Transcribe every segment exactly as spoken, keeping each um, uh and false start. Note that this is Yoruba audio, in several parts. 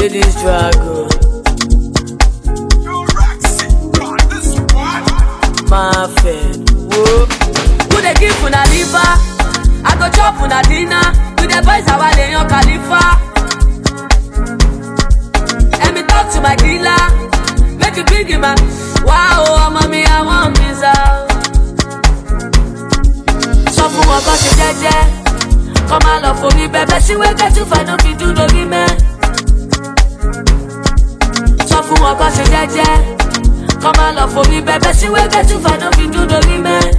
ladies struggle. My friend, whoa. Who they give una liver? I go chop una dinner. With the boys I want in your Khalifa. Let me talk to my dealer. Make you big man. Wow, mommy, I want pizza. So for my country, jeje. Come on, love for me, baby. She will get you find out if you do the women. So for my country, jeje. Come on, love for me, baby. She will get you find out if you do the women.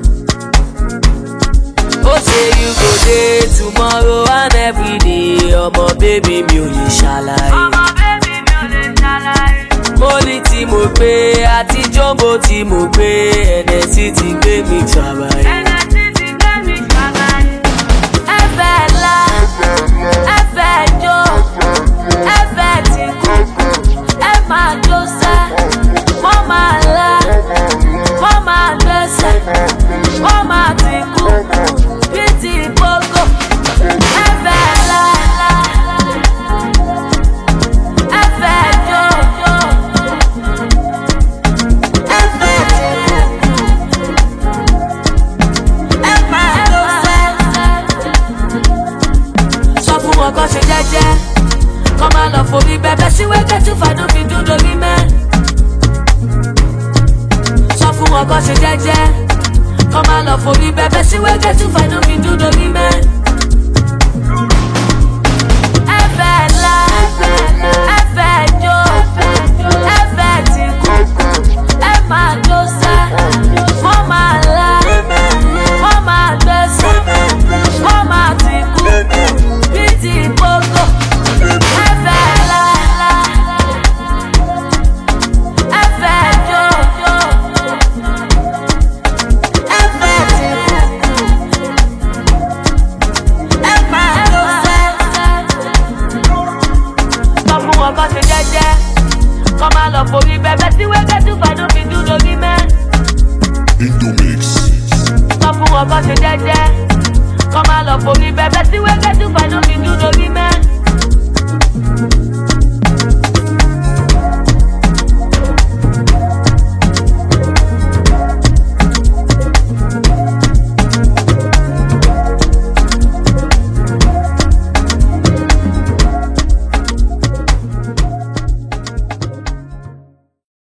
Oh, say you go there tomorrow and every day. Oh, my baby, me only shall I. Oh, my baby, me only shall I. Money tí mo gbé àti jumbo tí mo gbé Ẹnẹsí ti gbé mi trabaye. Ẹnẹsí ti gbé mi trabaye. Ẹ fẹ́ la, ẹ fẹ́ jó, ẹ fẹ́ ti kú, ẹ máa jó sẹ́, wọ́n máa la, wọ́n máa gbẹ́sẹ̀, wọ́n máa ti kú, bí ti gbogbo. Ẹ fẹ́ la, ẹ fẹ́ jó. Cause she jeje. Come on, love for me, baby. She will get you find out if you do the women. So for one, cause she jeje. Come on, love for me, baby. She will get you find out if you do the women. Ẹ fẹ́ la, ẹ fẹ́ jó, ẹ fẹ́ ti kú, ẹ máa jó sẹ́, wọ́n máa la, wọ́n máa gbẹ́sẹ̀, wọ́n máa ti kú. Poco, ẹ fẹ́ la, ẹ fẹ́ jó, ẹ fẹ́ ti kú, ẹ máa jó sẹ́. Sọ fún wọn kọ́ ṣe jẹ́jẹ́, kọ́ máa lọ forí bẹ́bẹ́ tí wẹ́gẹ́ tí fàánù fi dúró rí mẹ́. Indomix. Sọ fún wọn kọ́ ṣe jẹ́jẹ́, kọ́ máa lọ forí bẹ́bẹ́ tí wẹ́gẹ́ tí fàánù fi dúró